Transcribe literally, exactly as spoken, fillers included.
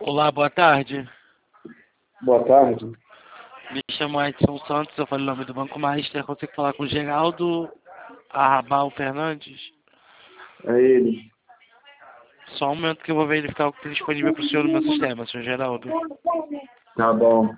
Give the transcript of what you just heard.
Olá, boa tarde. Boa tarde. Me chamo Edson Santos, eu falo o nome do Banco Master. Consigo falar com o Geraldo Arrabal Fernandes? É ele. Só um momento que eu vou verificar o que tem disponível para o senhor no meu sistema, senhor Geraldo. Tá bom.